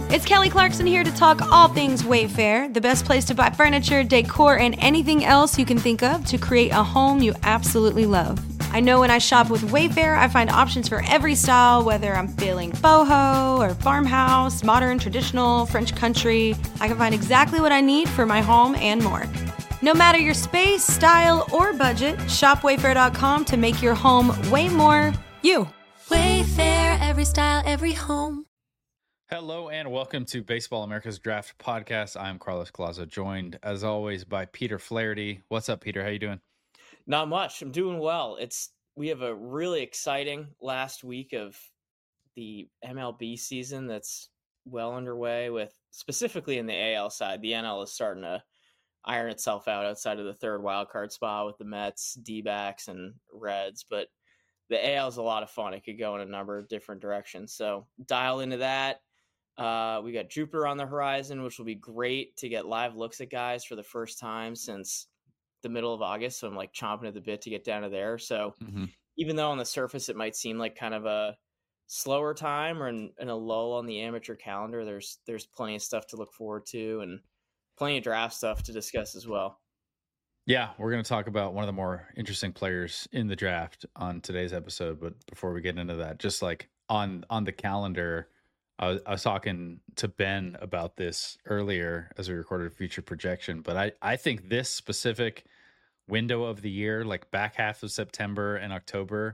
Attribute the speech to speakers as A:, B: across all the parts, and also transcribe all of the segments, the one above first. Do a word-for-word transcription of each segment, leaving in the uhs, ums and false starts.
A: It's Kelly Clarkson here to talk all things Wayfair, the best place to buy furniture, decor, and anything else you can think of to create a home you absolutely love. I know when I shop with Wayfair, I find options for every style, whether I'm feeling boho or farmhouse, modern, traditional, French country. I can find exactly what I need for my home and more. No matter your space, style, or budget, shop wayfair dot com to make your home way more you.
B: Wayfair, every style, every home.
C: Hello and welcome to Baseball America's Draft Podcast. I'm Carlos Colazo, joined as always by Peter Flaherty. What's up, Peter? How you doing?
D: Not much. I'm doing well. It's we have a really exciting last week of the M L B season that's well underway, with specifically in the A L side. The N L is starting to iron itself out outside of the third wild card spot with the Mets, D-backs, and Reds. But the A L is a lot of fun. It could go in a number of different directions. So dial into that. Uh, we got Jupiter on the horizon, which will be great to get live looks at guys for the first time since the middle of August. So I'm like chomping at the bit to get down to there. So mm-hmm. even though on the surface it might seem like kind of a slower time or in, in a lull on the amateur calendar, there's there's plenty of stuff to look forward to and plenty of draft stuff to discuss as well.
C: Yeah, we're going to talk about one of the more interesting players in the draft on today's episode. But before we get into that, just like on on the calendar, I was, I was talking to Ben about this earlier as we recorded a future projection, but I, I think this specific window of the year, like back half of September and October,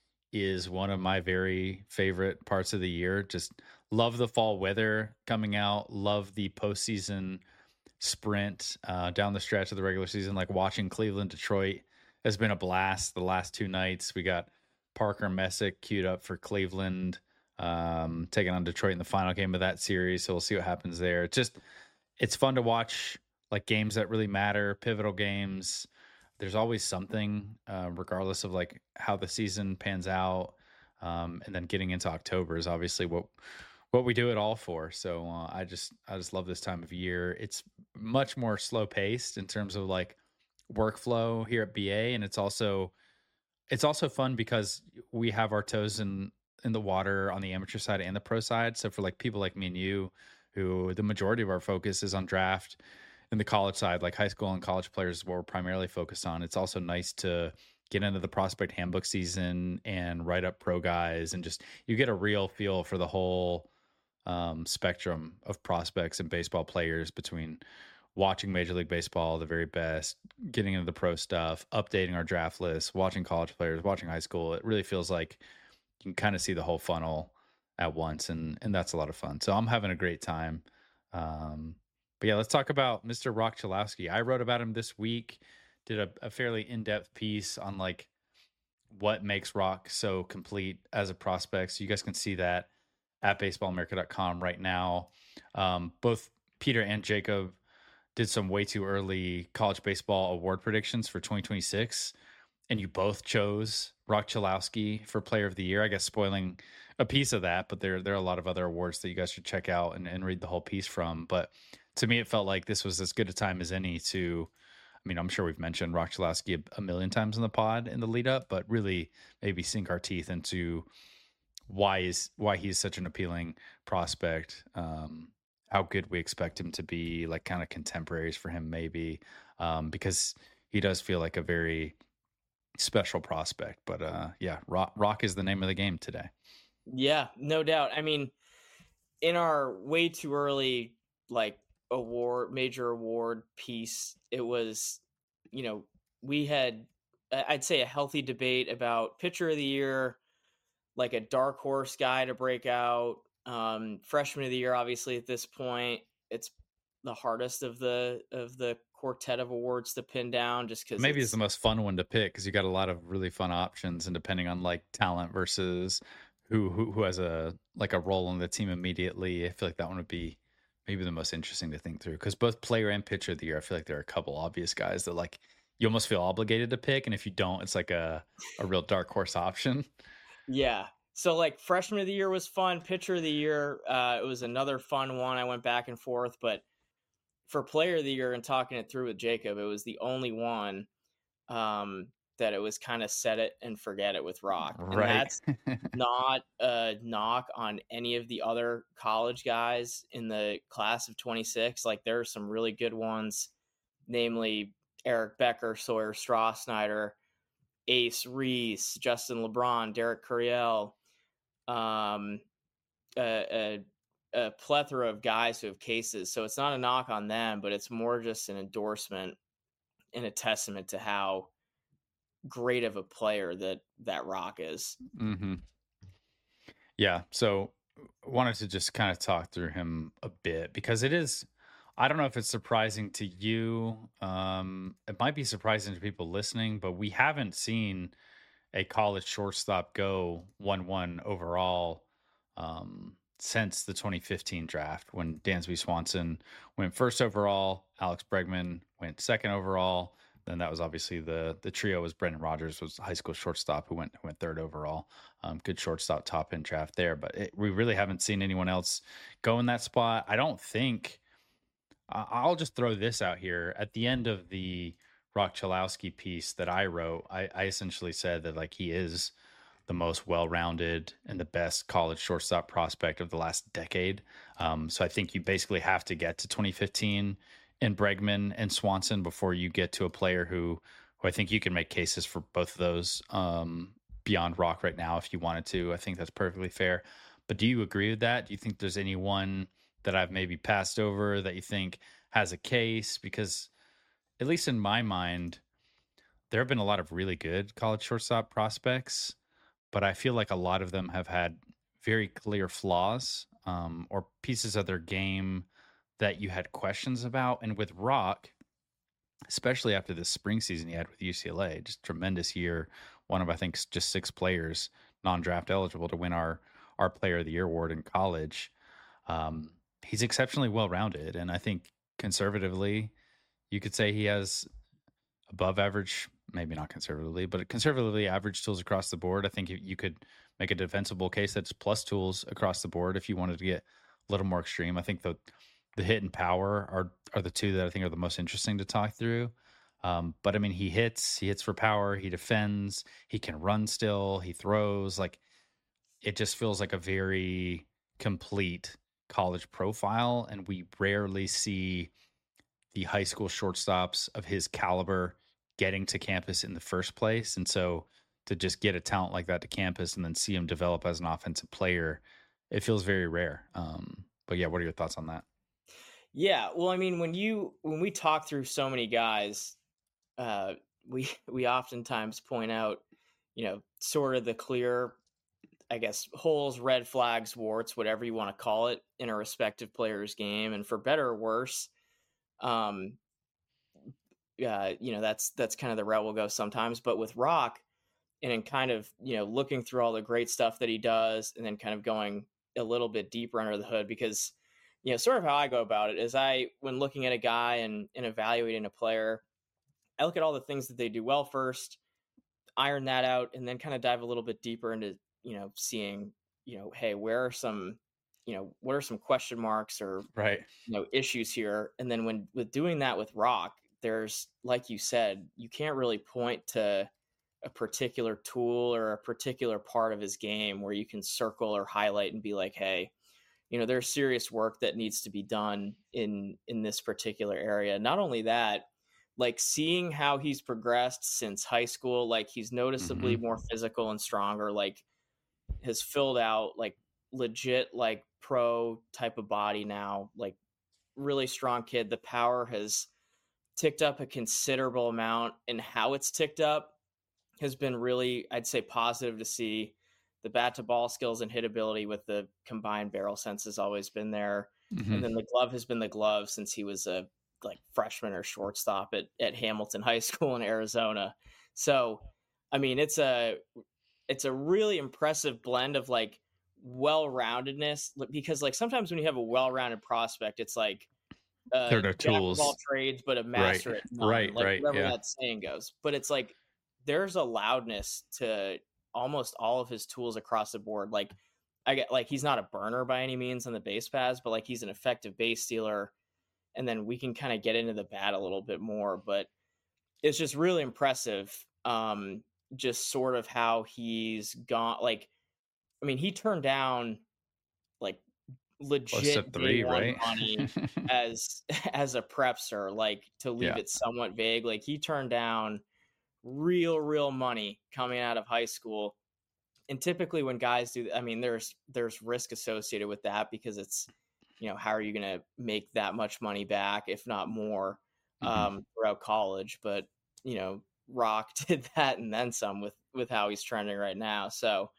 C: is one of my very favorite parts of the year. Just love the fall weather coming out, love the postseason sprint uh, down the stretch of the regular season. Like watching Cleveland, Detroit has been a blast the last two nights. We got Parker Messick queued up for Cleveland, um taking on Detroit in the final game of that series, so we'll see what happens there. It's just it's fun to watch, like games that really matter, pivotal games. There's always something, uh, regardless of like how the season pans out, um and then getting into October is obviously what what we do it all for. So uh, I just I just love this time of year. It's much more slow paced in terms of like workflow here at B A, and it's also it's also fun because we have our toes in in the water on the amateur side and the pro side. So for like people like me and you, who the majority of our focus is on draft, and the college side, like high school and college players is what we're primarily focused on. It's also nice to get into the prospect handbook season and write up pro guys, and just you get a real feel for the whole um, spectrum of prospects and baseball players, between watching Major League Baseball, the very best, getting into the pro stuff, updating our draft list, watching college players, watching high school. It really feels like you can kind of see the whole funnel at once, and and that's a lot of fun. So I'm having a great time. Um, but yeah, let's talk about Mister Rock Chalowski. I wrote about him this week, did a, a fairly in-depth piece on like what makes Rock so complete as a prospect. So you guys can see that at baseball america dot com right now. Um, both Peter and Jacob did some way too early college baseball award predictions for twenty twenty-six. And you both chose Rock Chalowski for Player of the Year. I guess spoiling a piece of that, but there there are a lot of other awards that you guys should check out and, and read the whole piece from. But to me, it felt like this was as good a time as any to, I mean, I'm sure we've mentioned Rock Chalowski a, a million times in the pod in the lead up, but really maybe sink our teeth into why is why he's such an appealing prospect, um, how good we expect him to be, like kind of contemporaries for him maybe, um, because he does feel like a very special prospect. But uh yeah, rock, rock is the name of the game today.
D: Yeah, no doubt. I mean, in our way too early like award major award piece, it was, you know, we had, I'd say, a healthy debate about pitcher of the year, like a dark horse guy to break out, um freshman of the year. Obviously at this point it's the hardest of the of the quartet of awards to pin down, just because
C: maybe it's, it's the most fun one to pick because you got a lot of really fun options, and depending on like talent versus who, who who has a like a role in the team immediately, I feel like that one would be maybe the most interesting to think through, because both player and pitcher of the year, I feel like there are a couple obvious guys that like you almost feel obligated to pick, and if you don't, it's like a a real dark horse option.
D: Yeah. So like freshman of the year was fun. Pitcher of the year, uh, it was another fun one. I went back and forth, but for player of the year and talking it through with Jacob, it was the only one um, that it was kind of set it and forget it with Rock. And
C: Right.
D: that's not a knock on any of the other college guys in the class of twenty-six. Like there are some really good ones, namely Eric Becker, Sawyer Strasnyder, Ace Reese, Justin LeBron, Derek Curiel, um, a, a, a plethora of guys who have cases. So it's not a knock on them, but it's more just an endorsement and a testament to how great of a player that that Rock is.
C: Mm-hmm. Yeah. So wanted to just kind of talk through him a bit because it is, I don't know if it's surprising to you. Um, it might be surprising to people listening, but we haven't seen a college shortstop go one one overall um, since the twenty fifteen draft when Dansby Swanson went first overall, Alex Bregman went second overall. Then that was obviously the the trio was Brendan Rodgers was a high school shortstop who went who went third overall. Um, good shortstop top end draft there, but it, we really haven't seen anyone else go in that spot. I don't think. Uh, I'll just throw this out here at the end of the Rock Chalowski piece that I wrote. I, I essentially said that like he is the most well-rounded and the best college shortstop prospect of the last decade. Um, so I think you basically have to get to twenty fifteen in Bregman and Swanson before you get to a player who, who I think you can make cases for both of those um, beyond Rock right now if you wanted to. I think that's perfectly fair. But do you agree with that? Do you think there's anyone that I've maybe passed over that you think has a case? Because at least in my mind, there have been a lot of really good college shortstop prospects, but I feel like a lot of them have had very clear flaws um, or pieces of their game that you had questions about. And with Rock, especially after this spring season he had with U C L A, just tremendous year. One of, I think, just six players non-draft eligible to win our, our Player of the Year award in college. Um, he's exceptionally well-rounded. And I think conservatively, you could say he has above average, maybe not conservatively, but conservatively average tools across the board. I think you could make a defensible case that's plus tools across the board if you wanted to get a little more extreme. I think the the hit and power are are the two that I think are the most interesting to talk through. Um, but I mean, he hits, he hits for power, he defends, he can run still, he throws. Like it just feels like a very complete college profile, and we rarely see the high school shortstops of his caliber getting to campus in the first place. And so to just get a talent like that to campus and then see him develop as an offensive player, it feels very rare. Um, but yeah, what are your thoughts on that?
D: Yeah, well, I mean, when you when we talk through so many guys, uh, we we oftentimes point out, you know, sort of the clear, I guess, holes, red flags, warts, whatever you want to call it, in a respective player's game, and for better or worse, um, uh, you know, that's that's kind of the route we'll go sometimes. But with Rock, and in kind of, you know, looking through all the great stuff that he does, and then kind of going a little bit deeper under the hood, because you know, sort of how I go about it is I, when looking at a guy and, and evaluating a player, I look at all the things that they do well first, iron that out, and then kind of dive a little bit deeper into, you know, seeing, you know, hey, where are some, you know, what are some question marks or,
C: right,
D: you know, issues here? And then when, with doing that with Rock, there's, like you said, you can't really point to a particular tool or a particular part of his game where you can circle or highlight and be like, hey, you know, there's serious work that needs to be done in, in this particular area. Not only that, like seeing how he's progressed since high school, like he's noticeably
C: Mhm.
D: more physical and stronger, like has filled out like legit, like pro type of body now, like really strong kid. The power has ticked up a considerable amount, and how it's ticked up has been really, I'd say, positive to see. The bat to ball skills and hitability with the combined barrel sense has always been there.
C: Mhm.
D: And then the glove has been the glove since he was a like freshman or shortstop at, at Hamilton High School in Arizona. So, I mean, it's a, it's a really impressive blend of like well-roundedness, because like sometimes when you have a well-rounded prospect, it's like, uh,
C: There are
D: jack of
C: tools.
D: all trades, but a master
C: Right.
D: at none,
C: Right,
D: like
C: right,
D: whatever
C: yeah.
D: that saying goes. But it's like, there's a loudness to almost all of his tools across the board. Like I get like, he's not a burner by any means on the base paths, but like he's an effective base stealer. And then we can kind of get into the bat a little bit more, but it's just really impressive Um, just sort of how he's gone. Like, I mean, he turned down like
C: Close to
D: legit day
C: three,
D: one
C: right?
D: money as as a prepster, like to leave
C: Yeah.
D: it somewhat vague. Like he turned down real, real money coming out of high school. And typically when guys do, I mean, there's there's risk associated with that because it's, you know, how are you going to make that much money back, if not more,
C: hmm
D: um, throughout college? But you know, Rock did that and then some with with how he's trending right now. So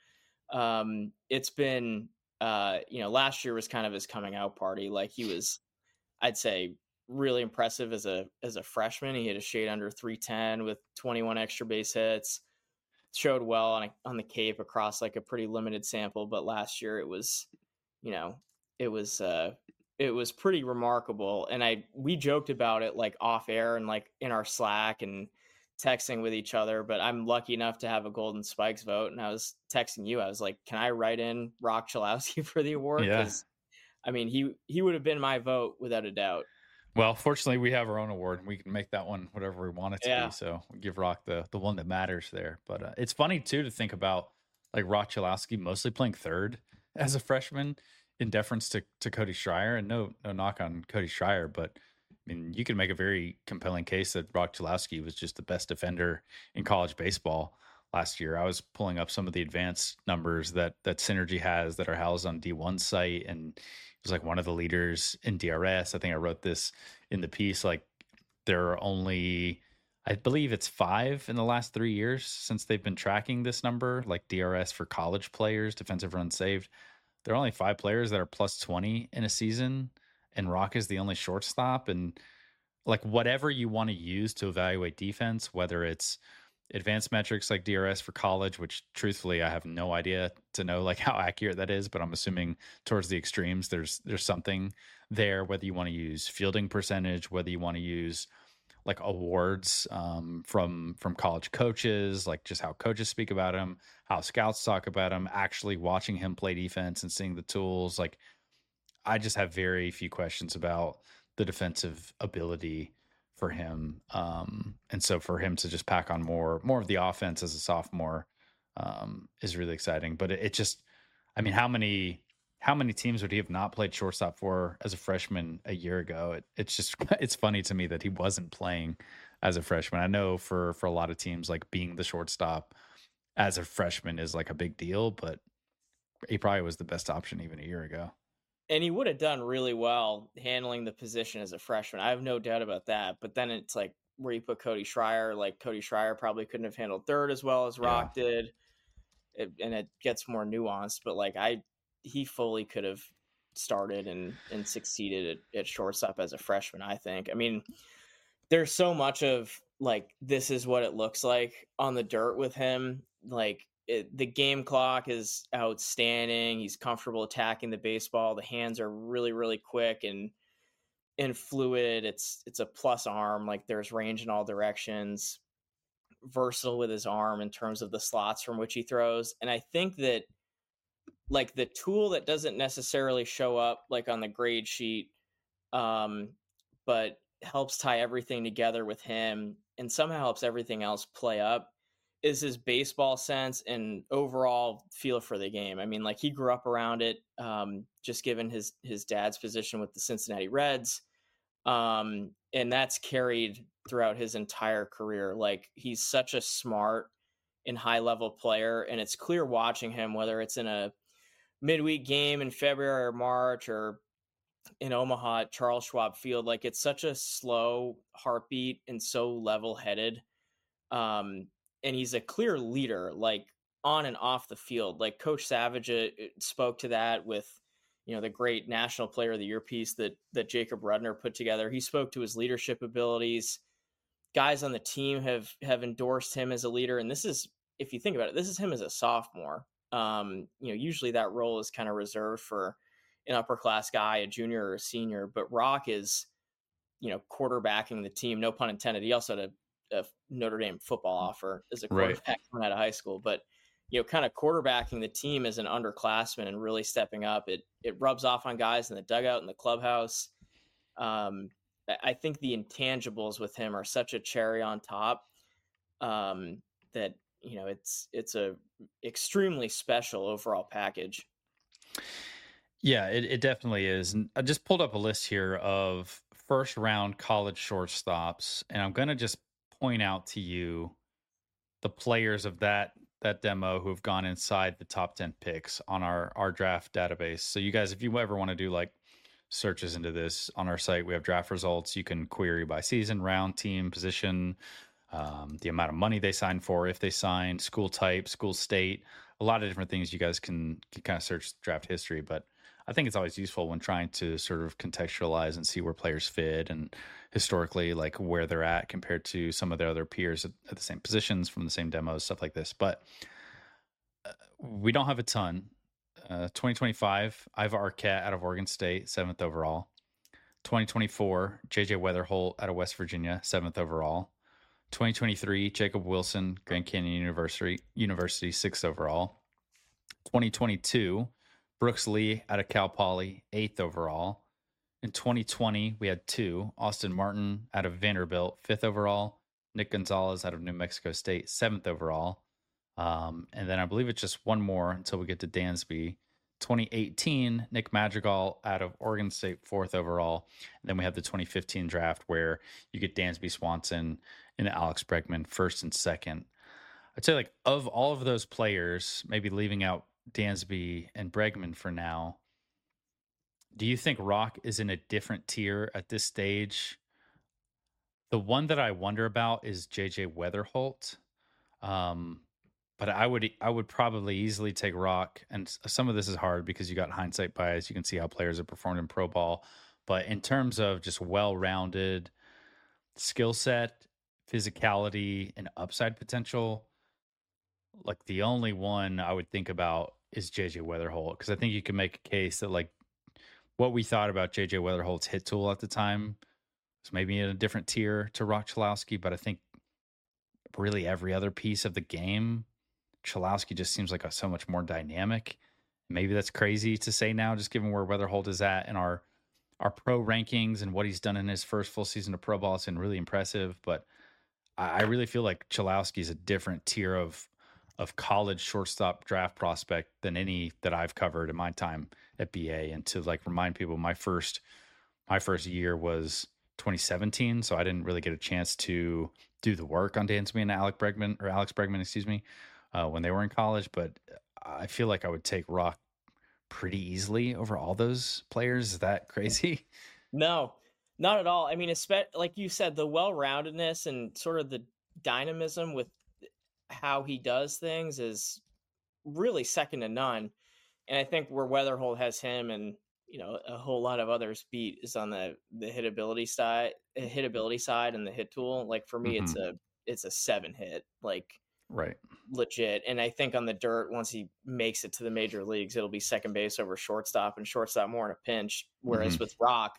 D: um, it's been, uh, you know, last year was kind of his coming out party. Like he was, I'd say, really impressive as a as a freshman. He hit a shade under three ten with twenty-one extra base hits. Showed well on a, on the Cape across like a pretty limited sample, but last year it was, you know, it was uh it was pretty remarkable. And I we joked about it like off air and like in our Slack and texting with each other, but I'm lucky enough to have a Golden Spikes vote, and I was texting you. I was like, "Can I write in Rock Chalowski for the award?"
C: Yeah.
D: Because I mean, he he would have been my vote without a doubt.
C: Well, fortunately, we have our own award, and we can make that one whatever we want it to
D: Yeah.
C: be. So we give Rock the the one that matters there. But uh, it's funny too to think about like Rock Chalowski mostly playing third as a freshman, in deference to to Cody Schreier. And no no knock on Cody Schreier, but I mean you can make a very compelling case that Rock Chalowski was just the best defender in college baseball last year. I was pulling up some of the advanced numbers that that Synergy has that are housed on D one site, and it was like one of the leaders in D R S. I think I wrote this in the piece. Like there are only, I believe it's five in the last three years since they've been tracking this number, like D R S for college players, defensive runs saved. There are only five players that are plus twenty in a season, and Rock is the only shortstop. And like whatever you want to use to evaluate defense, whether it's advanced metrics like D R S for college, which truthfully I have no idea to know like how accurate that is, but I'm assuming towards the extremes there's there's something there, whether you want to use fielding percentage, whether you want to use like awards um, from from college coaches, like just how coaches speak about him, how scouts talk about him, actually watching him play defense and seeing the tools. Like I just have very few questions about the defensive ability for him. Um, and so for him to just pack on more, more of the offense as a sophomore um, is really exciting. But it, it just, I mean, how many, how many teams would he have not played shortstop for as a freshman a year ago? It, it's just, it's funny to me that he wasn't playing as a freshman. I know for, for a lot of teams, like being the shortstop as a freshman is like a big deal, but he probably was the best option even a year ago.
D: And he would have done really well handling the position as a freshman. I have no doubt about that. But then it's like where you put Cody Schreier, like Cody Schreier probably couldn't have handled third as well as Rock yeah. did. It, and it gets more nuanced, but like I, he fully could have started and, and succeeded at, at shortstop as a freshman. I think, I mean, there's so much of like, this is what it looks like on the dirt with him. Like, It, the game clock is outstanding. He's comfortable attacking the baseball. The hands are really, really quick and and fluid. It's it's a plus arm. Like there's range in all directions. Versatile with his arm in terms of the slots from which he throws. And I think that like the tool that doesn't necessarily show up like on the grade sheet, um, but helps tie everything together with him and somehow helps everything else play up, is his baseball sense and overall feel for the game. I mean, like he grew up around it, um, just given his, his dad's position with the Cincinnati Reds. Um, and that's carried throughout his entire career. Like he's such a smart and high level player. And it's clear watching him, whether it's in a midweek game in February or March or in Omaha at Charles Schwab Field, like it's such a slow heartbeat and so level headed. Um, And he's a clear leader, like on and off the field. Like Coach Savage uh, spoke to that with, you know, the great National Player of the Year piece that that Jacob Rudner put together. He spoke to his leadership abilities. Guys on the team have have endorsed him as a leader. And this is, if you think about it, this is him as a sophomore. Um, you know, usually that role is kind of reserved for an upper class guy, a junior or a senior. But Rock is, you know, quarterbacking the team. No pun intended. He also had a, a Notre Dame football offer as a quarterback right. coming out of high school, but you know, kind of quarterbacking the team as an underclassman and really stepping up. It it rubs off on guys in the dugout in the clubhouse. Um, I think the intangibles with him are such a cherry on top. Um, that, you know, it's it's a extremely special overall package.
C: Yeah, it, it definitely is. And I just pulled up a list here of first round college shortstops, and I'm going to just point out to you the players of that that demo who have gone inside the top ten picks on our our draft database. So you guys, if you ever want to do like searches into this on our site, we have draft results. You can query by season, round, team, position, um, the amount of money they signed for, if they signed, school type, school state, a lot of different things you guys can, can kind of search draft history. But I think it's always useful when trying to sort of contextualize and see where players fit and historically like where they're at compared to some of their other peers at, at the same positions from the same demos, stuff like this. But uh, we don't have a ton. Uh, twenty twenty-five, Iva Arquette out of Oregon State, seventh overall. twenty twenty-four, J J Weatherholt out of West Virginia, seventh overall. twenty twenty-three, Jacob Wilson, Grand Canyon University, University, sixth overall. twenty twenty-two, Brooks Lee out of Cal Poly, eighth overall. In twenty twenty, we had two, Austin Martin out of Vanderbilt, fifth overall. Nick Gonzalez out of New Mexico State, seventh overall. Um, and then I believe it's just one more until we get to Dansby. twenty eighteen, Nick Madrigal out of Oregon State, fourth overall. And then we have the twenty fifteen draft where you get Dansby Swanson and Alex Bregman first and second. I'd say like of all of those players, maybe leaving out Dansby and Bregman for now, do you think Rock is in a different tier at this stage? The one that I wonder about is J J Weatherholt. Um, But I would I would probably easily take Rock, and some of this is hard because you got hindsight bias. You can see how players have performed in pro ball, but in terms of just well-rounded skill set, physicality, and upside potential, like the only one I would think about is J J Weatherholt, because I think you can make a case that like what we thought about J J Weatherholt's hit tool at the time was maybe in a different tier to Rock Chalowski, but I think really every other piece of the game, Chalowski just seems like a, so much more dynamic. Maybe that's crazy to say now, just given where Weatherholt is at in our our pro rankings and what he's done in his first full season of pro ball. It's been really impressive, but I, I really feel like Chalowski is a different tier of of college shortstop draft prospect than any that I've covered in my time at B A. And to like remind people, my first my first year was twenty seventeen, so I didn't really get a chance to do the work on Dansby and Alec Bregman or Alex Bregman, excuse me. Uh, when they were in college, but I feel like I would take Rock pretty easily over all those players. Is that crazy?
D: No, not at all. I mean, espe- like you said, the well-roundedness and sort of the dynamism with how he does things is really second to none. And I think where Weatherholt has him and, you know, a whole lot of others beat is on the, the hitability side, hitability side and the hit tool. Like for me, mm-hmm. it's a, it's a seven hit, like,
C: right.
D: legit. And I think on the dirt, once he makes it to the major leagues, it'll be second base over shortstop and shortstop more in a pinch. Whereas mm-hmm. with Rock,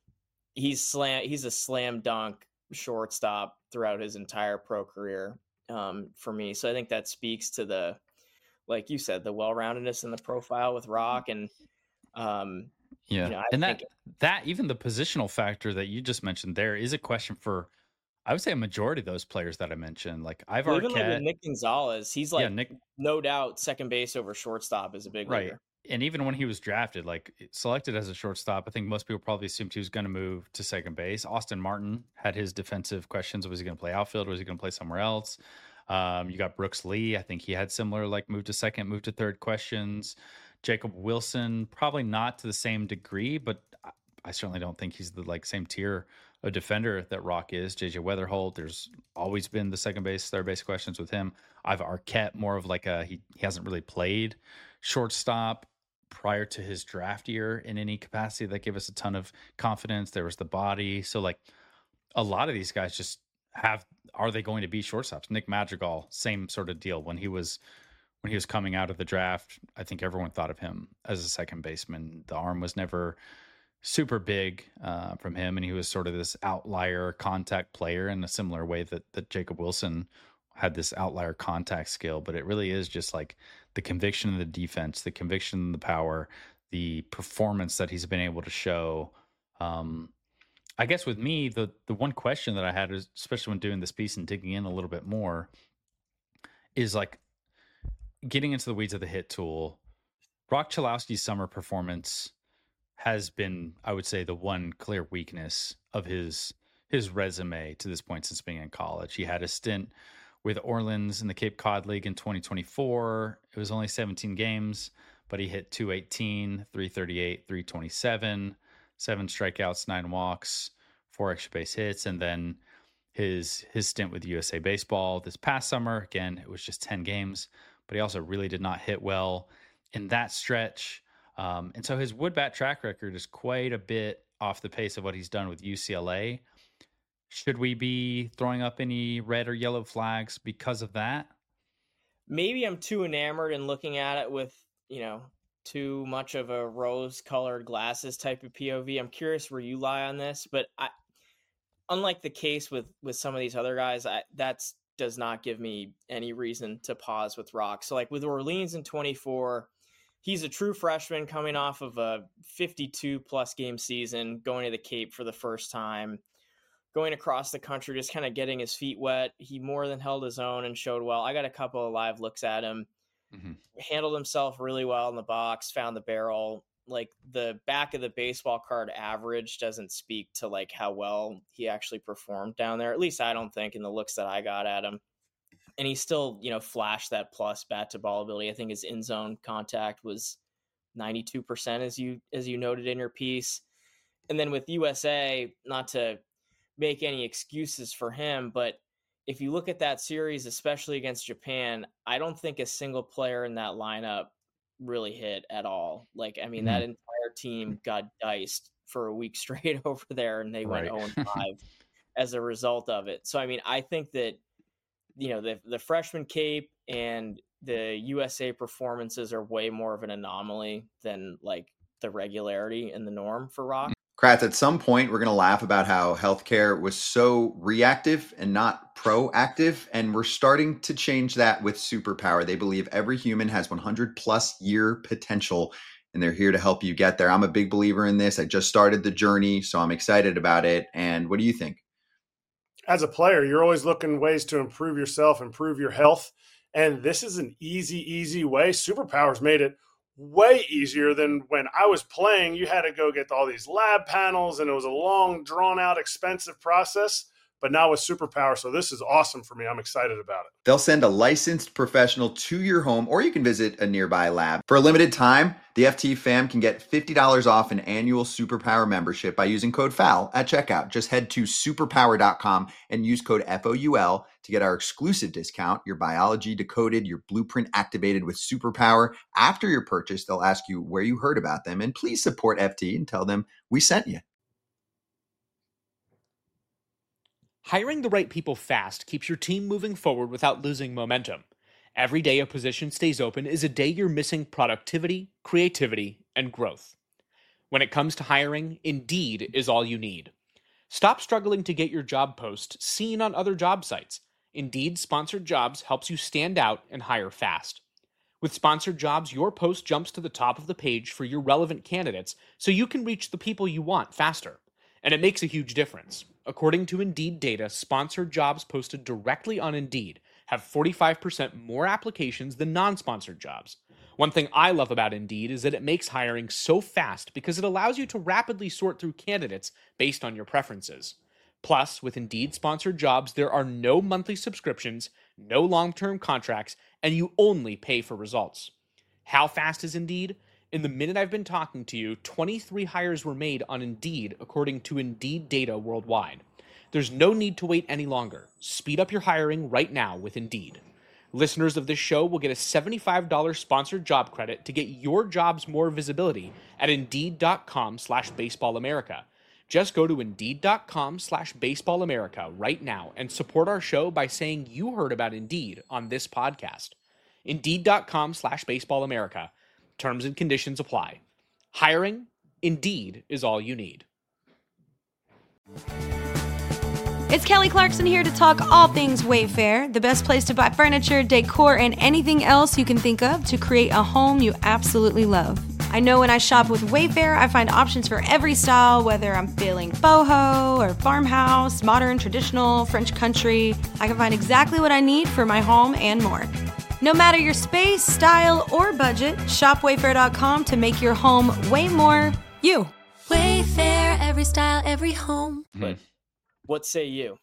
D: he's slam, he's a slam dunk shortstop throughout his entire pro career um, for me. So I think that speaks to the, like you said, the well-roundedness in the profile with Rock. And um,
C: yeah,
D: you know,
C: and
D: think,
C: that, that even the positional factor that you just mentioned there is a question for, I would say a majority of those players that I mentioned, like I've
D: well,
C: even
D: like with Nick Gonzalez, he's like,
C: yeah, Nick,
D: no doubt, second base over shortstop is a big
C: right.
D: leaguer.
C: And even when he was drafted, like selected as a shortstop, I think most people probably assumed he was going to move to second base. Austin Martin had his defensive questions. Was he going to play outfield? Was he going to play somewhere else? Um, you got Brooks Lee. I think he had similar, like move to second, move to third questions. Jacob Wilson, probably not to the same degree, but I, I certainly don't think he's the like same tier a defender that Rock is. J J Weatherholt, there's always been the second base, third base questions with him. I've Arquette, more of like a, he, he hasn't really played shortstop prior to his draft year in any capacity that gave us a ton of confidence. There was the body. So like a lot of these guys just have, are they going to be shortstops? Nick Madrigal, same sort of deal. When he was, when he was coming out of the draft, I think everyone thought of him as a second baseman. The arm was never super big uh, from him, and he was sort of this outlier contact player in a similar way that that Jacob Wilson had this outlier contact skill. But it really is just like the conviction in the defense, the conviction in the power, the performance that he's been able to show. Um, I guess with me, the the one question that I had is, especially when doing this piece and digging in a little bit more, is like getting into the weeds of the hit tool. Rock Chalowski's summer performance has been, I would say, the one clear weakness of his his resume to this point since being in college. He had a stint with Orleans in the Cape Cod League in twenty twenty-four. It was only seventeen games, but he hit two eighteen, three thirty-eight, three twenty-seven, seven strikeouts, nine walks, four extra base hits, and then his his stint with U S A Baseball this past summer. Again, it was just ten games, but he also really did not hit well in that stretch. Um, and so his wood bat track record is quite a bit off the pace of what he's done with U C L A. Should we be throwing up any red or yellow flags because of that?
D: Maybe I'm too enamored and looking at it with, you know, too much of a rose-colored glasses type of P O V. I'm curious where you lie on this, but I, unlike the case with, with some of these other guys, I, that's does not give me any reason to pause with Rock. So like with Orleans in twenty-four, he's a true freshman coming off of a fifty-two plus game season, going to the Cape for the first time, going across the country, just kind of getting his feet wet. He more than held his own and showed well. I got a couple of live looks at him, mm-hmm. handled himself really well in the box, found the barrel. Like the back of the baseball card average doesn't speak to like how well he actually performed down there. At least I don't think in the looks that I got at him. And he still, you know, flashed that plus bat to ball ability. I think his in zone contact was ninety-two percent as you, as you noted in your piece. And then with U S A, not to make any excuses for him, but if you look at that series, especially against Japan, I don't think a single player in that lineup really hit at all. Like, I mean, mm-hmm. that entire team got diced for a week straight over there, and they right. went oh and five as a result of it. So, I mean, I think that, you know, the the freshman Cape and the U S A performances are way more of an anomaly than like the regularity and the norm for Rock.
E: Kratz, at some point, we're going to laugh about how healthcare was so reactive and not proactive. And we're starting to change that with Superpower. They believe every human has one hundred plus year potential, and they're here to help you get there. I'm a big believer in this. I just started the journey, so I'm excited about it. And what do you think?
F: As a player, you're always looking ways to improve yourself, improve your health. And this is an easy, easy way. Superpower's made it way easier than when I was playing. You had to go get all these lab panels, and it was a long, drawn-out, expensive process. But now with Superpower, so this is awesome for me. I'm excited about it.
E: They'll send a licensed professional to your home, or you can visit a nearby lab. For a limited time, the F T fam can get fifty dollars off an annual Superpower membership by using code F O U L at checkout. Just head to superpower dot com and use code F O U L to get our exclusive discount. Your biology decoded, your blueprint activated with Superpower. After your purchase, they'll ask you where you heard about them, and please support F T and tell them we sent you.
G: Hiring the right people fast keeps your team moving forward without losing momentum. Every day a position stays open is a day you're missing productivity, creativity, and growth. When it comes to hiring, Indeed is all you need. Stop struggling to get your job post seen on other job sites. Indeed Sponsored Jobs helps you stand out and hire fast. With Sponsored Jobs, your post jumps to the top of the page for your relevant candidates so you can reach the people you want faster. And it makes a huge difference. According to Indeed data, sponsored jobs posted directly on Indeed have forty-five percent more applications than non-sponsored jobs. One thing I love about Indeed is that it makes hiring so fast because it allows you to rapidly sort through candidates based on your preferences. Plus, with Indeed sponsored jobs, there are no monthly subscriptions, no long-term contracts, and you only pay for results. How fast is Indeed? In the minute I've been talking to you, twenty-three hires were made on Indeed, according to Indeed data worldwide. There's no need to wait any longer. Speed up your hiring right now with Indeed. Listeners of this show will get a seventy-five dollars sponsored job credit to get your jobs more visibility at Indeed.com slash BaseballAmerica. Just go to Indeed.com slash BaseballAmerica right now and support our show by saying you heard about Indeed on this podcast. Indeed.com slash BaseballAmerica. Terms and conditions apply. Hiring, Indeed, is all you need.
A: It's Kelly Clarkson here to talk all things Wayfair, the best place to buy furniture, decor, and anything else you can think of to create a home you absolutely love. I know when I shop with Wayfair, I find options for every style, whether I'm feeling boho or farmhouse, modern, traditional, French country. I can find exactly what I need for my home and more. No matter your space, style, or budget, shop wayfair dot com to make your home way more you.
B: Wayfair, every style, every home.
D: But what say you?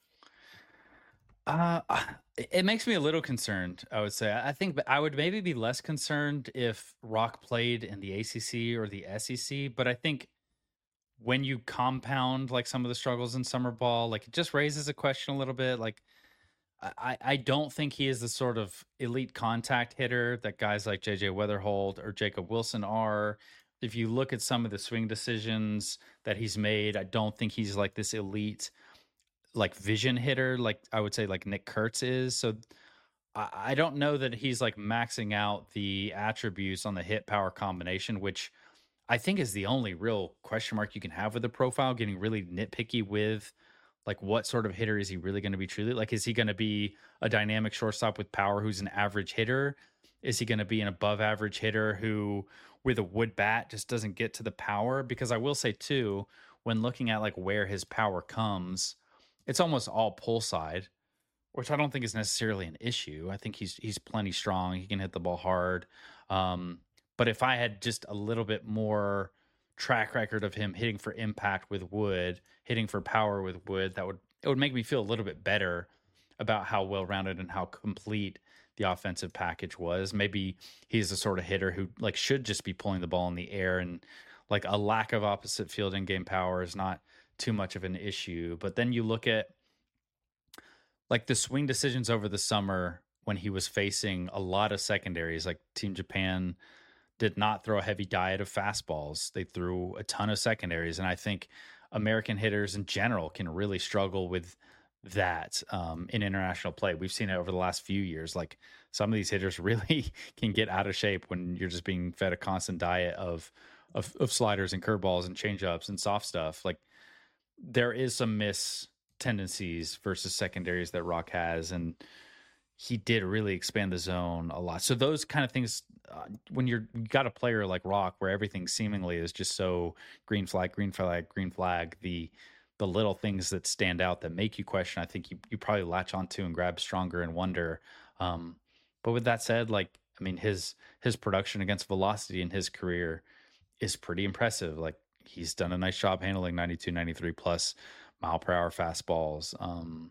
C: Uh, it makes me a little concerned, I would say. I think I would maybe be less concerned if Rock played in the A C C or the S E C, but I think when you compound like some of the struggles in summer ball, like it just raises a question a little bit. Like, I, I don't think he is the sort of elite contact hitter that guys like J J Weatherholt or Jacob Wilson are. If you look at some of the swing decisions that he's made, I don't think he's like this elite, like vision hitter, like I would say like Nick Kurtz is. So I, I don't know that he's like maxing out the attributes on the hit power combination, which I think is the only real question mark you can have with the profile, getting really nitpicky with like what sort of hitter is he really going to be truly? Like, is he going to be a dynamic shortstop with power who's an average hitter? Is he going to be an above average hitter who with a wood bat just doesn't get to the power? Because I will say too, when looking at like where his power comes, it's almost all pull side, which I don't think is necessarily an issue. I think he's he's plenty strong. He can hit the ball hard. Um, but if I had just a little bit more track record of him hitting for impact with wood, hitting for power with wood, that would it would make me feel a little bit better about how well-rounded and how complete the offensive package was. Maybe he's the sort of hitter who like should just be pulling the ball in the air, and like a lack of opposite field in game power is not too much of an issue. But then you look at like the swing decisions over the summer when he was facing a lot of secondaries, like Team Japan did not throw a heavy diet of fastballs. They threw a ton of secondaries. And I think American hitters in general can really struggle with that um, in international play. We've seen it over the last few years. Like some of these hitters really can get out of shape when you're just being fed a constant diet of, of, of sliders and curveballs and changeups and soft stuff. Like there is some miss tendencies versus secondaries that Rock has. And he did really expand the zone a lot. So those kind of things, uh, when you're you got a player like Rock, where everything seemingly is just so green flag, green flag, green flag, the the little things that stand out that make you question, I think you you probably latch onto and grab stronger and wonder. Um, but with that said, like I mean, his his production against velocity in his career is pretty impressive. Like he's done a nice job handling ninety-two, ninety-three plus mile per hour fastballs. Um,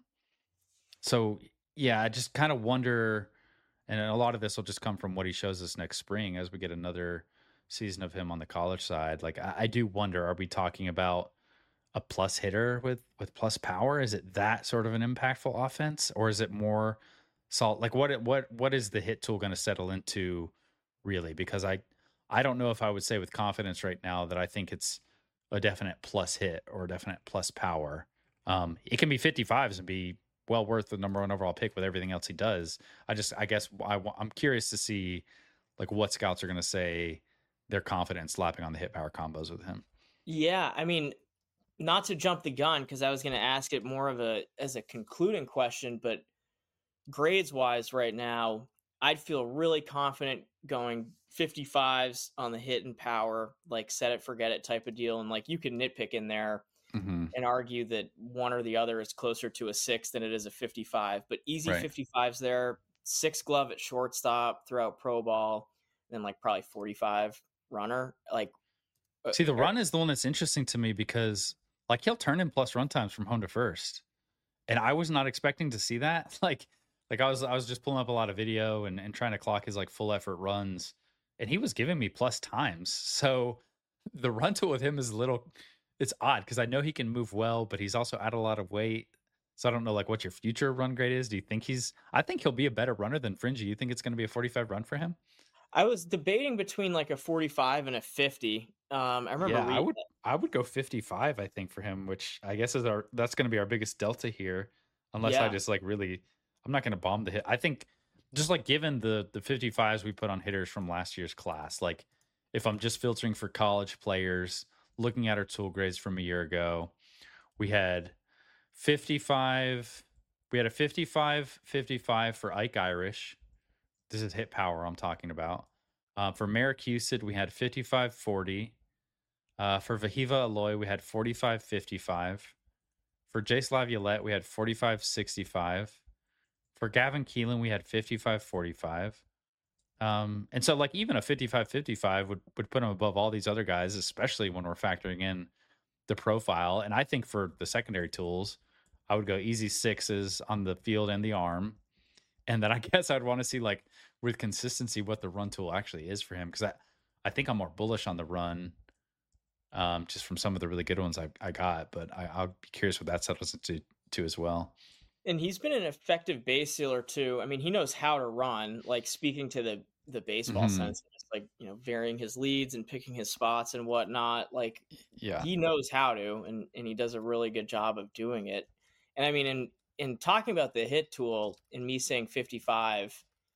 C: so. Yeah, I just kind of wonder, and a lot of this will just come from what he shows us next spring as we get another season of him on the college side. Like, I, I do wonder, are we talking about a plus hitter with, with plus power? Is it that sort of an impactful offense, or is it more salt? Like, what what what is the hit tool going to settle into, really? Because I I don't know if I would say with confidence right now that I think it's a definite plus hit or a definite plus power. Um, it can be fifty-fives and be well worth the number one overall pick with everything else he does. I just, I guess I, I'm curious to see like what scouts are going to say their confidence slapping on the hit power combos with him.
D: Yeah. I mean, not to jump the gun, cause I was going to ask it more of a, as a concluding question, but grades wise right now, I'd feel really confident going fifty-fives on the hit and power, like set it, forget it type of deal. And like, you can nitpick in there mm-hmm. and argue that one or the other is closer to a six than it is a fifty-five, but easy right. fifty-fives there, six glove at shortstop throughout pro ball, then like probably forty-five runner. Like,
C: see, the run is the one that's interesting to me because like he'll turn in plus run times from home to first. And I was not expecting to see that. Like, like I was, I was just pulling up a lot of video and, and trying to clock his like full effort runs, and he was giving me plus times. So the run tool with him is a little, it's odd because I know he can move well, but he's also added a lot of weight. So I don't know like what your future run grade is. Do you think he's, I think he'll be a better runner than Fringy. You think it's going to be a forty-five run for him?
D: I was debating between like a forty-five and a fifty. Um, I remember.
C: Yeah, I would, that. I would go fifty-five, I think, for him, which I guess is our, that's going to be our biggest delta here. Unless yeah. I just like really, I'm not going to bomb the hit. I think just like given the, the fifty-fives we put on hitters from last year's class, like if I'm just filtering for college players, looking at our tool grades from a year ago, we had fifty-five, we had a fifty-five, fifty-five for Ike Irish. This is hit power I'm talking about. Uh, for Merrick Husted, we had fifty-five forty. Uh, for Vahiva Aloy, we had forty-five fifty-five. For Jace Laviolette, we had forty-five sixty-five. For Gavin Keelan, we had fifty-five forty-five. Um, and so, like, even a fifty-five fifty-five would, would put him above all these other guys, especially when we're factoring in the profile. And I think for the secondary tools, I would go easy sixes on the field and the arm. And then I guess I'd want to see, like, with consistency, what the run tool actually is for him. Because I, I think I'm more bullish on the run, um, just from some of the really good ones I, I got. But I, I'll be curious what that settles into to as well.
D: And he's been an effective base sealer too. I mean, he knows how to run, like speaking to the, the baseball
C: Mhm.
D: sense, just like, you know, varying his leads and picking his spots and whatnot. Like
C: Yeah.
D: he knows how to, and, and he does a really good job of doing it. And I mean, in, in talking about the hit tool and me saying fifty-five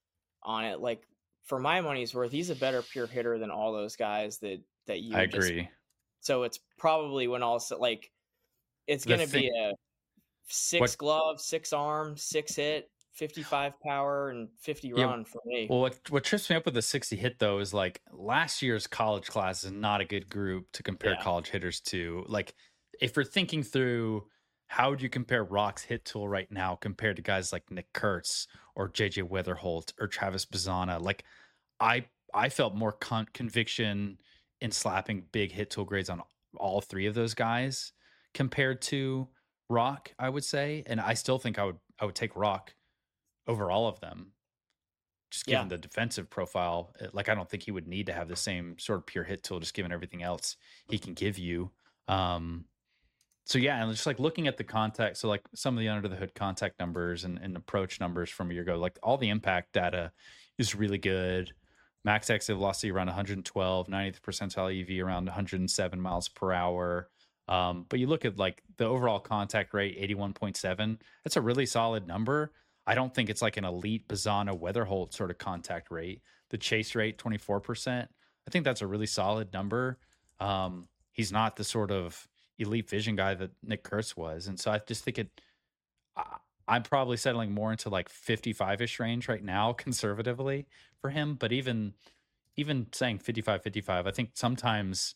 D: on it, like for my money's worth, he's a better pure hitter than all those guys that, that you
C: I
D: just-
C: agree.
D: so it's probably when all set, like it's
C: The
D: going to be
C: thing-
D: a six
C: What-
D: glove, six arm, six hit, fifty-five power, and fifty
C: Yeah,
D: run for me.
C: Well, what, what trips me up with the sixty hit, though, is like last year's college class is not a good group to compare
D: Yeah.
C: college hitters to. Like, if you're thinking through how would you compare Rock's hit tool right now compared to guys like Nick Kurtz or J J Weatherholt or Travis Bazana, like I I felt more con- conviction in slapping big hit tool grades on all three of those guys compared to Rock, I would say. And I still think I would I would take Rock over all of them. Just given
D: Yeah.
C: the defensive profile, uh, like I don't think he would need to have the same sort of pure hit tool, just given everything else he can give you. Um, so yeah, and just like looking at the contact, so like some of the under the hood contact numbers and, and approach numbers from a year ago, like all the impact data is really good. Max exit velocity around one hundred twelve, ninetieth percentile E V around one hundred seven miles per hour. Um, but you look at like the overall contact rate, eighty-one point seven. That's a really solid number. I don't think it's like an elite Bazana Weatherholt sort of contact rate. The chase rate, twenty-four percent. I think that's a really solid number. Um, he's not the sort of elite vision guy that Nick Kurtz was. And so I just think it, I, I'm probably settling more into like fifty-five-ish range right now, conservatively for him. But even, even saying fifty-five, fifty-five, I think sometimes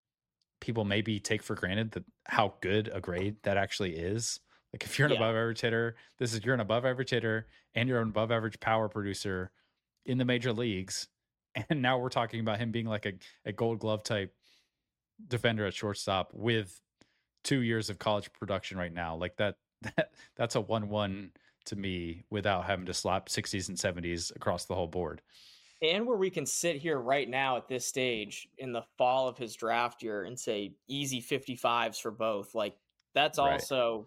C: people maybe take for granted that how good a grade that actually is. Like if you're an
D: Yeah.
C: above average hitter, this is you're an above average hitter and you're an above average power producer in the major leagues. And now we're talking about him being like a, a gold glove type defender at shortstop with two years of college production right now. Like that, that that's a one one to me without having to slap sixties and seventies across the whole board.
D: And where we can sit here right now at this stage in the fall of his draft year and say easy fifty-fives for both. Like that's
C: Right.
D: also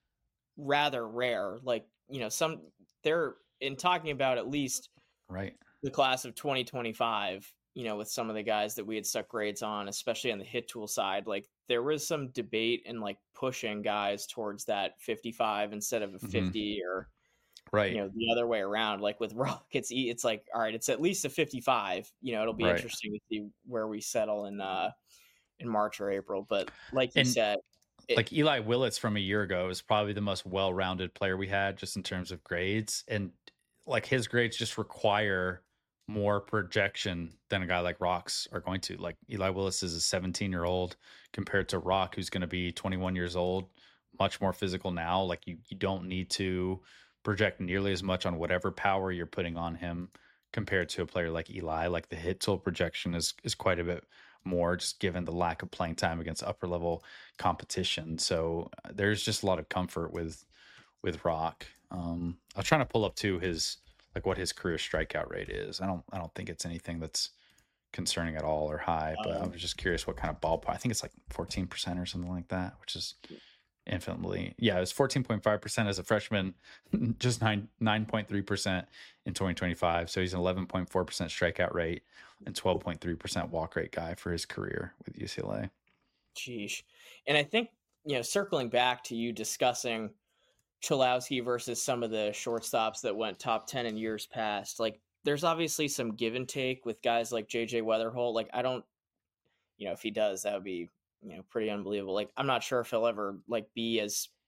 D: rather rare. Like, you know, some they're in talking about at least
C: Right.
D: the class of twenty twenty-five, you know, with some of the guys that we had stuck grades on, especially on the hit tool side, like there was some debate and like pushing guys towards that fifty-five instead of a
C: Mhm.
D: fifty or,
C: Right.
D: you know, the other way around. Like with Rock, it's, e- it's like, all right, it's at least a fifty-five, you know, it'll be
C: Right.
D: interesting to see where we settle in, uh, in March or April. But like you
C: And-
D: said, it-
C: like Eli Willits from a year ago is probably the most well-rounded player we had just in terms of grades. And like his grades just require more projection than a guy like Rock's are going to. Like Eli Willis is a seventeen year old compared to Rock, who's going to be twenty-one years old, much more physical now. Like you, you don't need to project nearly as much on whatever power you're putting on him compared to a player like Eli. Like the hit tool projection is, is quite a bit more, just given the lack of playing time against upper level competition. So uh, there's just a lot of comfort with with Rock. Um, I was trying to pull up too his like what his career strikeout rate is. I don't I don't think it's anything that's concerning at all or high, but I
D: Um,
C: was just curious what kind of ballpark. I think it's like fourteen percent or something like that, which is infinitely yeah. It was fourteen point five percent as a freshman, just nine nine point three percent in twenty twenty-five. So he's an eleven point four percent strikeout rate and twelve point three percent walk rate guy for his career with U C L A.
D: Sheesh. And I think, you know, circling back to you discussing Cholowski versus some of the shortstops that went top ten in years past, like there's obviously some give and take with guys like J J Weatherholt. Like I don't, you know, if he does, that would be, you know, pretty unbelievable. Like I'm not sure if he'll ever like be as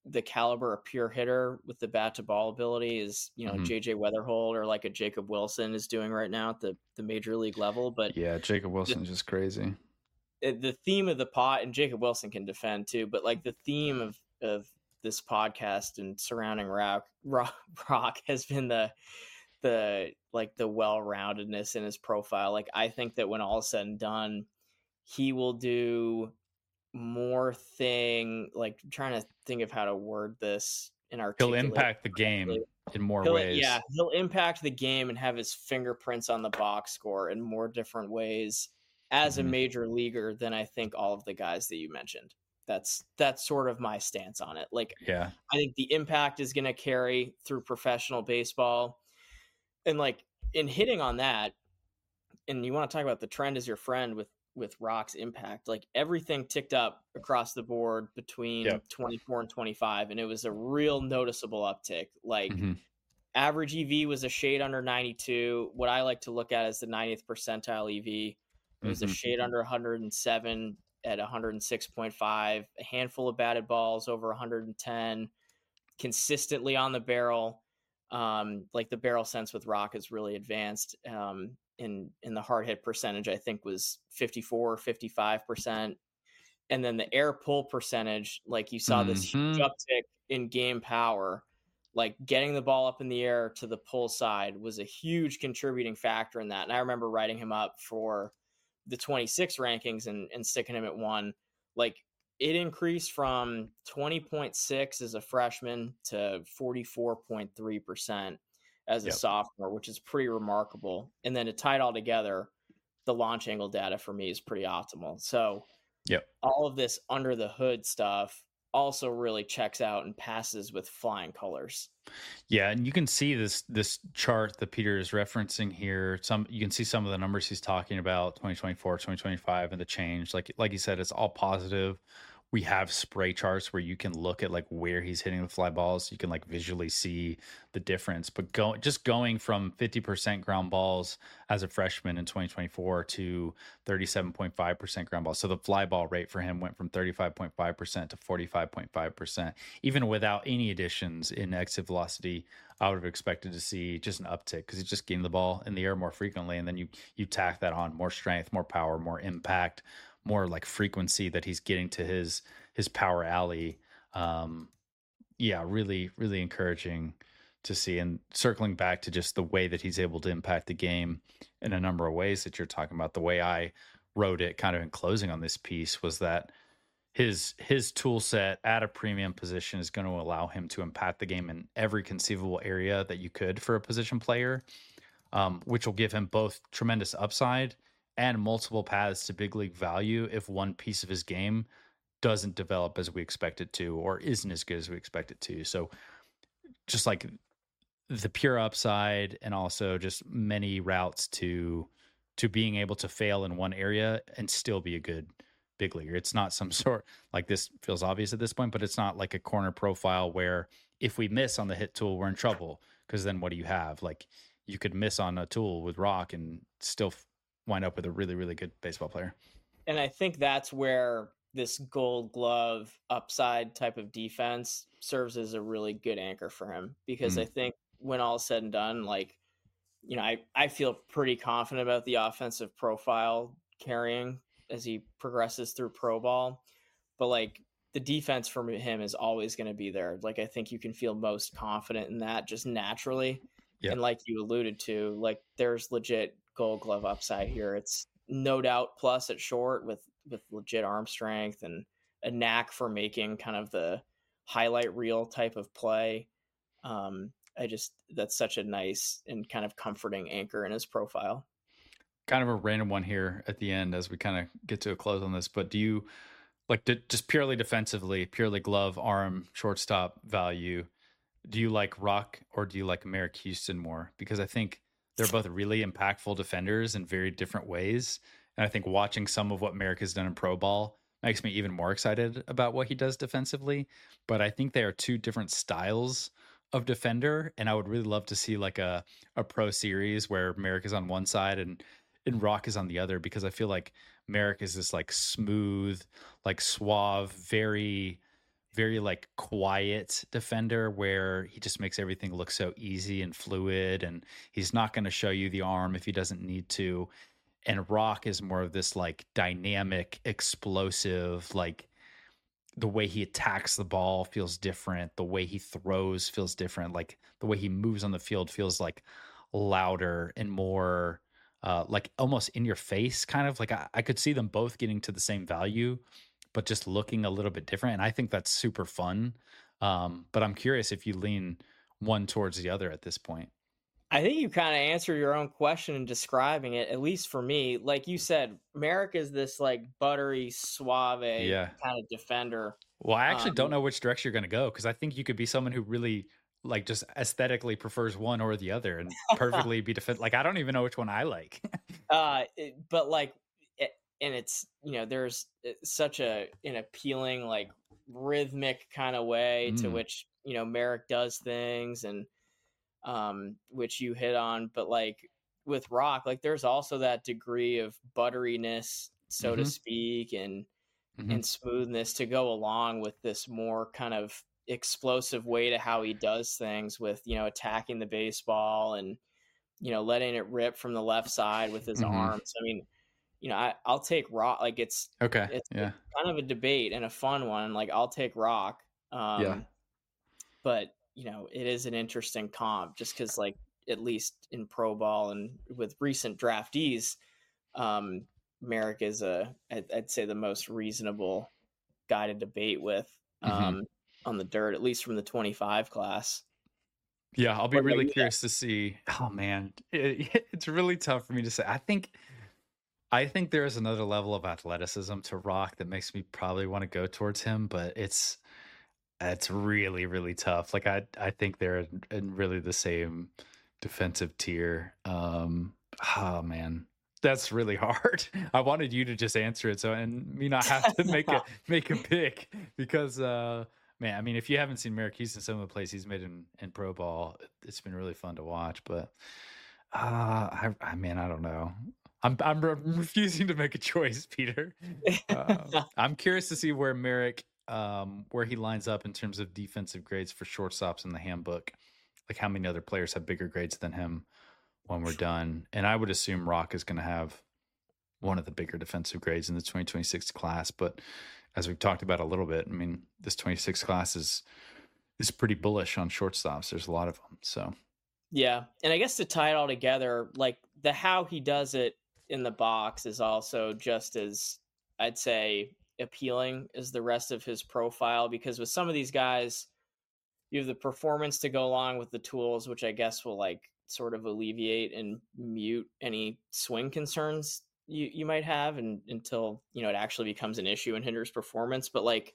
D: the caliber of pure hitter with the bat to ball ability is, you know,
C: Mhm.
D: J J Weatherhold or like a Jacob Wilson is doing right now at the, the major league level. But
C: Yeah, Jacob Wilson's just crazy.
D: the, the theme of the pot, and Jacob Wilson can defend too, but like the theme of, of this podcast and surrounding rock, rock, rock has been the, the, like the well-roundedness in his profile. Like, I think that when all is said and done, he will do more thing, like I'm trying to think of how to word this in our
C: He'll impact the game in more
D: he'll,
C: ways.
D: Yeah, he'll impact the game and have his fingerprints on the box score in more different ways as
C: Mhm.
D: a major leaguer than I think all of the guys that you mentioned. That's that's sort of my stance on it. Like,
C: Yeah.
D: I think the impact is going to carry through professional baseball. And like in hitting on that, and you want to talk about the trend is your friend with with Rock's impact, like everything ticked up across the board between
C: Yep.
D: twenty-four and twenty-five, and it was a real noticeable uptick. Like
C: Mhm.
D: average E V was a shade under ninety-two. What I like to look at is the ninetieth percentile E V. It was
C: Mhm.
D: a shade under one hundred seven at one hundred six point five, a handful of batted balls over one hundred ten, consistently on the barrel. Um, like the barrel sense with Rock is really advanced. Um, in in the hard hit percentage, I think was fifty-four, fifty-five percent. And then the air pull percentage, like you saw this huge
C: Mhm.
D: uptick in game power, like getting the ball up in the air to the pull side was a huge contributing factor in that. And I remember writing him up for the twenty-six rankings and, and sticking him at one. Like it increased from twenty point six as a freshman to forty-four point three percent as a
C: Yep.
D: sophomore, which is pretty remarkable. And then to tie it all together, the launch angle data for me is pretty optimal. So
C: Yep.
D: all of this under the hood stuff also really checks out and passes with flying colors.
C: Yeah, and you can see this this chart that Peter is referencing here. Some you can see some of the numbers he's talking about, twenty twenty-four, twenty twenty-five, and the change. Like like he said, it's all positive. We have spray charts where you can look at like where he's hitting the fly balls. You can like visually see the difference. But go, just going from fifty percent ground balls as a freshman in twenty twenty-four to thirty-seven point five percent ground balls. So the fly ball rate for him went from thirty-five point five percent to forty-five point five percent. Even without any additions in exit velocity, I would have expected to see just an uptick because he's just getting the ball in the air more frequently. And then you you tack that on more strength, more power, more impact, more like frequency that he's getting to his his power alley. Um, yeah, really, really encouraging to see. And circling back to just the way that he's able to impact the game in a number of ways that you're talking about, the way I wrote it kind of in closing on this piece was that his his tool set at a premium position is going to allow him to impact the game in every conceivable area that you could for a position player, um, which will give him both tremendous upside and multiple paths to big league value if one piece of his game doesn't develop as we expect it to or isn't as good as we expect it to. So just like the pure upside and also just many routes to to being able to fail in one area and still be a good big leaguer. It's not some sort, like this feels obvious at this point, but it's not like a corner profile where if we miss on the hit tool, we're in trouble, because then what do you have? Like you could miss on a tool with Rock and still wind up with a really, really good baseball player.
D: And I think that's where this Gold Glove upside type of defense serves as a really good anchor for him, because
C: Mm.
D: I think when all is said and done, like, you know, I, I feel pretty confident about the offensive profile carrying as he progresses through pro ball, but like the defense for him is always going to be there. Like, I think you can feel most confident in that just naturally.
C: Yep.
D: And like you alluded to, like there's legit Gold Glove upside here. It's no doubt plus at short with, with legit arm strength and a knack for making kind of the highlight reel type of play. Um, I just, that's such a nice and kind of comforting anchor in his profile.
C: Kind of a random one here at the end as we kind of get to a close on this, but do you like to, just purely defensively, purely glove, arm, shortstop value, do you like Rock or do you like Merrick Houston more? Because I think they're both really impactful defenders in very different ways. And I think watching some of what Merrick has done in pro ball makes me even more excited about what he does defensively. But I think they are two different styles of defender. And I would really love to see like a, a pro series where Merrick is on one side and, and Rock is on the other, because I feel like Merrick is this like smooth, like suave, very, very like quiet defender where he just makes everything look so easy and fluid, and he's not going to show you the arm if he doesn't need to. And Rock is more of this like dynamic, explosive, like the way he attacks the ball feels different. The way he throws feels different. Like the way he moves on the field feels like louder and more uh, like almost in your face, kind of like I, I could see them both getting to the same value, but just looking a little bit different. And I think that's super fun. Um, but I'm curious if you lean one towards the other at this point.
D: I think you kind of answered your own question in describing it, at least for me. Like you said, Merrick is this like buttery, suave
C: Yeah.
D: kind of defender.
C: Well, I actually
D: Um,
C: don't know which direction you're going to go, because I think you could be someone who really like just aesthetically prefers one or the other and perfectly be defend. Like I don't even know which one I like.
D: Uh, it- but like, it, and it's, you know, there's uh, such a an appealing, like rhythmic kind of way to
C: Mm.
D: which, you know, Merrick does things, and um, which you hit on. But like with Rock, like there's also that degree of butteriness, so to
C: Mhm.
D: speak, and
C: Mhm.
D: and smoothness to go along with this more kind of explosive way to how he does things with, you know, attacking the baseball and, you know, letting it rip from the left side with his
C: Mhm.
D: arms. I mean, you know, I, I'll take Rock. Like it's
C: Okay.
D: it's
C: Yeah.
D: kind of a debate and a fun one. Like I'll take Rock. Um,
C: Yeah.
D: But you know, it is an interesting comp just because, like, at least in pro ball and with recent draftees, um, Merrick is a I'd, I'd say the most reasonable guy to debate with
C: Mhm.
D: um, on the dirt, at least from the twenty-five class.
C: Yeah, I'll be
D: What about
C: really
D: you?
C: curious to see. Oh man, it, it's really tough for me to say. I think, I think there is another level of athleticism to Rock that makes me probably want to go towards him, but it's it's really really tough. Like I I think they're in, in really the same defensive tier. Um, oh man, that's really hard. I wanted you to just answer it so and me not have to make a make a pick because uh man, I mean, if you haven't seen Merrick Houston, some of the plays he's made in, in pro ball, it's been really fun to watch. But uh, I, I mean, I don't know. I'm I'm re- refusing to make a choice, Peter. Uh, I'm curious to see where Merrick, um, where he lines up in terms of defensive grades for shortstops in the handbook. Like how many other players have bigger grades than him when we're done. And I would assume Rock is going to have one of the bigger defensive grades in the twenty twenty-six class. But as we've talked about a little bit, I mean, this twenty-six class is is pretty bullish on shortstops. There's a lot of them. So
D: Yeah, and I guess to tie it all together, like the how he does it in the box is also just as, I'd say, appealing as the rest of his profile, because with some of these guys, you have the performance to go along with the tools, which I guess will like sort of alleviate and mute any swing concerns you, you might have, and until, you know, it actually becomes an issue and hinders performance. But like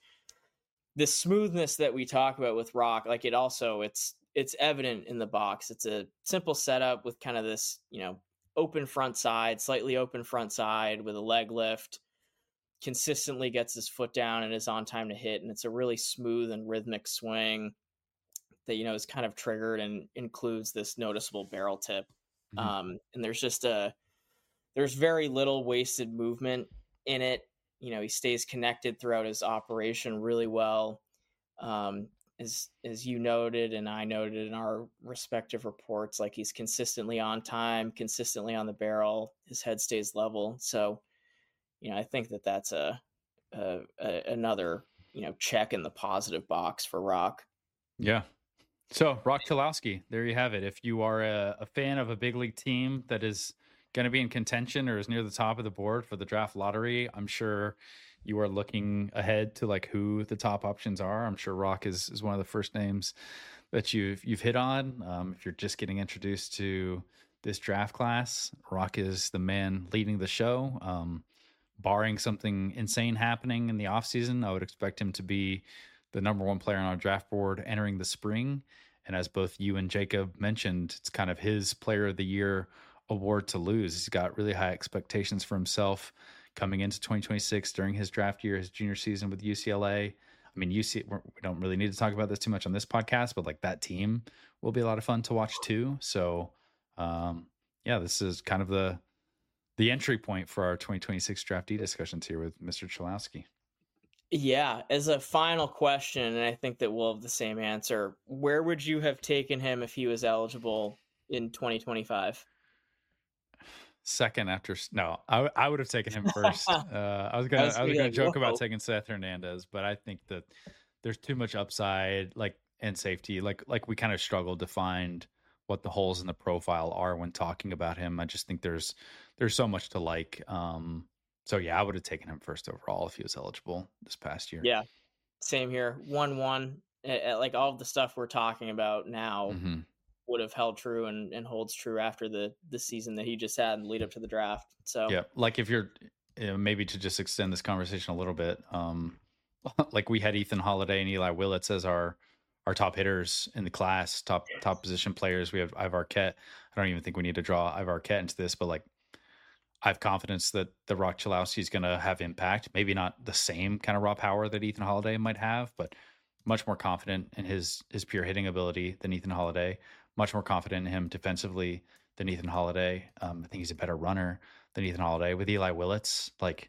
D: the smoothness that we talk about with Rock, like it also, it's it's evident in the box. It's a simple setup with kind of this, you know, open front side, slightly open front side with a leg lift, consistently gets his foot down and is on time to hit. And it's a really smooth and rhythmic swing that, you know, is kind of triggered and includes this noticeable barrel tip.
C: Mhm.
D: Um, and there's just a, there's very little wasted movement in it. You know, he stays connected throughout his operation really well. Um, as, as you noted, and I noted in our respective reports, like he's consistently on time, consistently on the barrel, his head stays level. So, you know, I think that that's a, a, a another, you know, check in the positive box for Rock.
C: yeah. So Rock Chalowski, there you have it. If you are a, a fan of a big league team that is going to be in contention or is near the top of the board for the draft lottery, I'm sure you are looking ahead to like who the top options are. I'm sure Rock is, is one of the first names that you've you've hit on. Um, if you're just getting introduced to this draft class, Rock is the man leading the show. Um, barring something insane happening in the offseason, I would expect him to be the number one player on our draft board entering the spring. And as both you and Jacob mentioned, it's kind of his player of the year award to lose. He's got really high expectations for himself coming into twenty twenty-six during his draft year, his junior season with U C L A. I mean, U C, we don't really need to talk about this too much on this podcast, but like that team will be a lot of fun to watch too. So, um, yeah, this is kind of the the entry point for our twenty twenty-six draftee discussions here with Mister Chalowski.
D: Yeah, as a final question, and I think that we'll have the same answer, where would you have taken him if he was eligible in twenty twenty-five?
C: Second after no, I, w- I would have taken him first. Uh, I was gonna
D: was
C: I was
D: gonna be
C: gonna
D: like,
C: joke
D: whoa.
C: about taking Seth Hernandez, but I think that there's too much upside, like and safety. Like like we kind of struggled to find what the holes in the profile are when talking about him. I just think there's there's so much to like. Um, so yeah, I would have taken him first overall if he was eligible this past year.
D: Yeah, same here. one one, like all of the stuff we're talking about now
C: hmm
D: would have held true and, and holds true after the the season that he just had and lead up to the draft. So
C: Yeah, like if you're you know, maybe to just extend this conversation a little bit, um, like we had Ethan Holiday and Eli Willits as our our top hitters in the class, top top position players. We have Ivar Arquette. I don't even think we need to draw Ivar Arquette into this, but like I have confidence that the Rock Chalowski is going to have impact. Maybe not the same kind of raw power that Ethan Holiday might have, but much more confident in his his pure hitting ability than Ethan Holiday. Much more confident in him defensively than Ethan Holiday. Um, I think he's a better runner than Ethan Holiday. With Eli Willits, like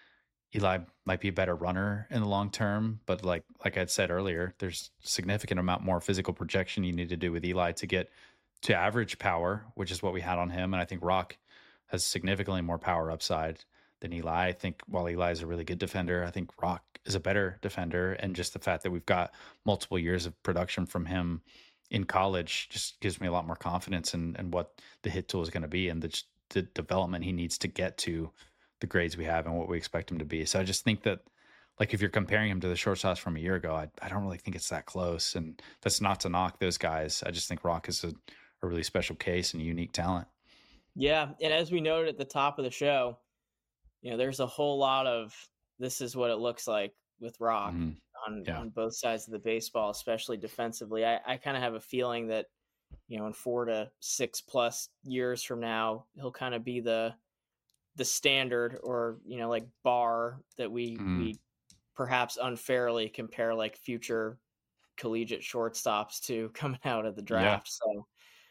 C: Eli might be a better runner in the long term, but like like I'd said earlier, there's significant amount more physical projection you need to do with Eli to get to average power, which is what we had on him. And I think Rock has significantly more power upside than Eli. I think while Eli is a really good defender, I think Rock is a better defender. And just the fact that we've got multiple years of production from him in college just gives me a lot more confidence in, in what the hit tool is going to be and the, the development he needs to get to the grades we have and what we expect him to be. So I just think that, like, if you're comparing him to the shortstops from a year ago, I, I don't really think it's that close. And that's not to knock those guys. I just think Rock is a, a really special case and a unique talent.
D: yeah, and as we noted at the top of the show, you know, there's a whole lot of this is what it looks like with Rock
C: Mhm.
D: on
C: Yeah.
D: on both sides of the baseball, especially defensively. I, I kind of have a feeling that, you know, in four to six plus years from now, he'll kind of be the the standard or, you know, like bar that we
C: Mhm.
D: we perhaps unfairly compare like future collegiate shortstops to coming out of the draft. So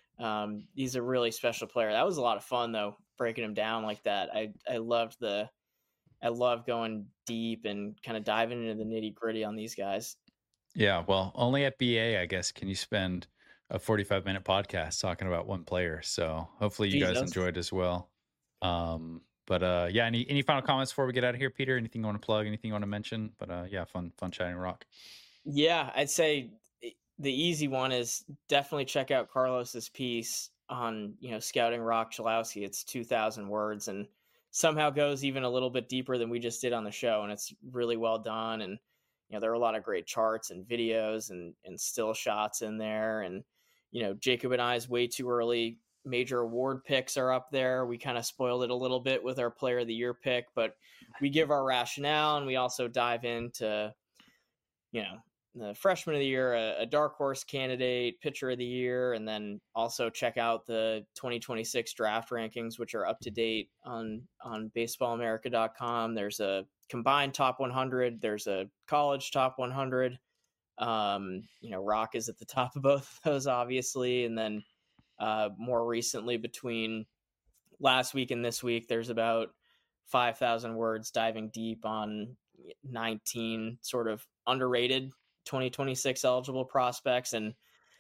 D: um, he's a really special player. That was a lot of fun though, breaking him down like that. I I loved the I love going deep and kind of diving into the nitty gritty on these guys.
C: Yeah. Well, only at B A, I guess, can you spend a forty-five minute podcast talking about one player. So hopefully you guys
D: Jesus.
C: enjoyed as well. Um, but uh, yeah, any any final comments before we get out of here, Peter? Anything you want to plug? Anything you want to mention? But uh, yeah, fun fun chatting Rock.
D: Yeah, I'd say the easy one is definitely check out Carlos's piece on, you know, scouting Rock Chalowski. It's two thousand words and somehow goes even a little bit deeper than we just did on the show. And it's really well done. And, you know, there are a lot of great charts and videos and, and still shots in there. And, you know, Jacob and I's way too early major award picks are up there. We kind of spoiled it a little bit with our player of the year pick, but we give our rationale and we also dive into, you know, the freshman of the year, a, a dark horse candidate, pitcher of the year, and then also check out the twenty twenty-six draft rankings, which are up to date on, on baseball america dot com. There's a combined top one hundred. There's a college top one hundred. Um, you know, Rock is at the top of both of those, obviously. And then uh, more recently, between last week and this week, there's about five thousand words diving deep on nineteen sort of underrated twenty twenty-six eligible prospects. And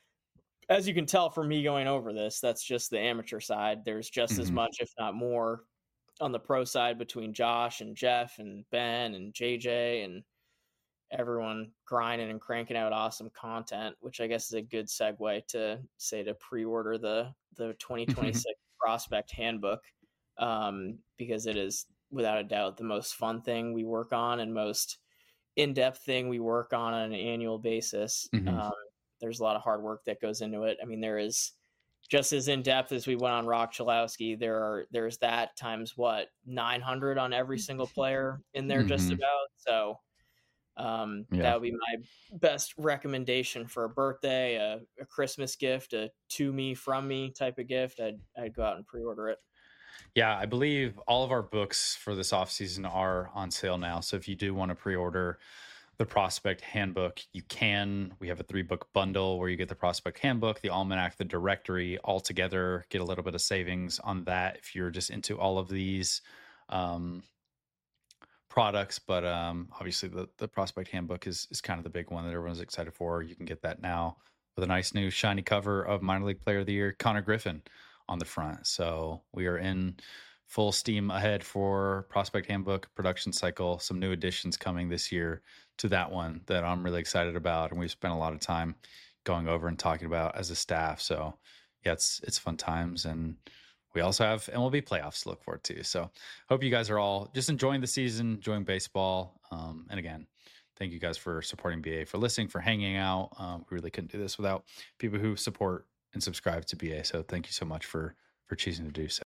D: as you can tell from me going over this, that's just the amateur side. There's just mm-hmm. as much, if not more, on the pro side between Josh and Jeff and Ben and J J and everyone grinding and cranking out awesome content, which I guess is a good segue to say to pre-order the, the twenty twenty-six prospect handbook, um, because it is without a doubt the most fun thing we work on and most in-depth thing we work on on an annual basis. Mm-hmm. Um, there's a lot of hard work that goes into it. I mean, there is just as in-depth as we went on Rock Chalowski, there are, there's that times what, nine hundred on every single player in there, mm-hmm. just about. So um, yeah. that would be my best recommendation for a birthday, a, a Christmas gift, a to me, from me type of gift. I'd, I'd go out and pre-order it.
C: Yeah, I believe all of our books for this offseason are on sale now. So if you do want to pre-order the Prospect Handbook, you can. We have a three-book bundle where you get the Prospect Handbook, the Almanac, the Directory all together. Get a little bit of savings on that if you're just into all of these um, products, but um, obviously the, the prospect handbook is, is kind of the big one that everyone's excited for. You can get that now with a nice new shiny cover of minor league player of the year, Connor Griffin, on the front. So we are in full steam ahead for prospect handbook production cycle. Some new additions coming this year to that one that I'm really excited about. And we've spent a lot of time going over and talking about as a staff. So yeah, it's, it's fun times. And we also have M L B playoffs to look forward to. So hope you guys are all just enjoying the season, enjoying baseball. Um, and again, thank you guys for supporting B A, for listening, for hanging out. Um, we really couldn't do this without people who support and subscribe to B A. So thank you so much for, for choosing to do so.